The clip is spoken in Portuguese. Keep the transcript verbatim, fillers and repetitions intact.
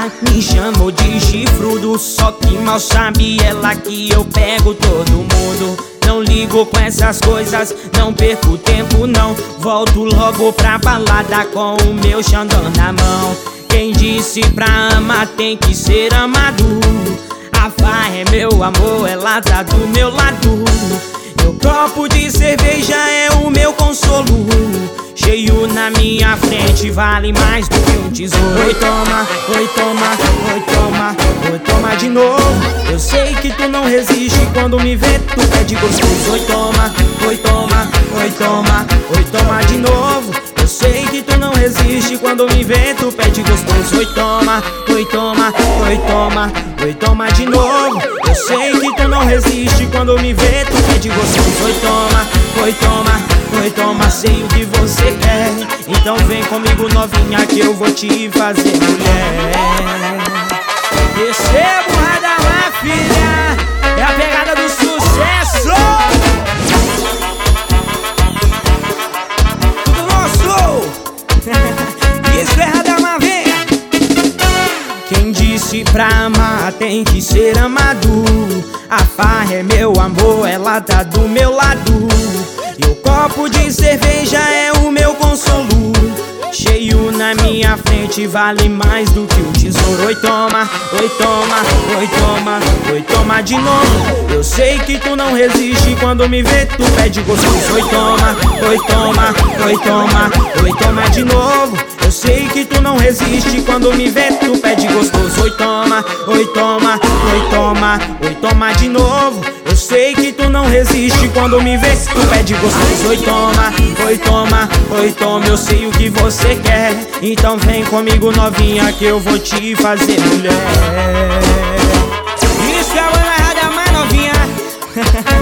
ela me chamou de chifrudo, só que mal sabe ela que eu pego todo mundo. Não ligo com essas coisas, não perco tempo não. Volto logo pra balada com o meu Xandão na mão. Quem disse pra amar tem que ser amado. A farra é meu amor, ela tá do meu lado. Meu copo de cerveja é o meu consolo. Cheio na minha frente vale mais do que um tesouro. Oi toma, oi toma, oi toma, oi toma de novo. Eu sei que tu não resiste quando me vê, tu pede gostoso. Oi toma, oi toma, oi toma, oi toma de novo. Eu sei que tu não resiste quando me vê, tu pede gostoso. Oi toma, oi toma, oi toma, oi toma de novo. Eu sei que tu não resiste quando me vê, tu pede gostoso. Oi toma, oi toma, oi toma, sei o que você quer. Então vem comigo novinha que eu vou te fazer mulher. Recebo Radamar, filha, é a pegada do sucesso. Tudo nosso. Isso é Radamar, vem. Quem disse pra amar tem que ser amado. A farra é meu amor, ela tá do meu lado. E o copo de cerveja é o meu consolo. Cheio na minha frente vale mais do que o tesouro. Oi toma, oi toma, oi toma, oi toma de novo. Eu sei que tu não resiste quando me vê, tu pede gostoso. Oi toma, oi toma, oi toma, oi toma de novo. Eu sei que tu não resiste quando me vê, tu pede gostoso. Oi toma, oi toma, oi toma, oi toma de novo. Eu sei que tu não resiste quando me vê, tu pede gostoso. Oi toma, oi toma, oi toma, eu sei o que você quer. Então vem comigo novinha que eu vou te fazer mulher. Isso é a banda Radamar, novinha.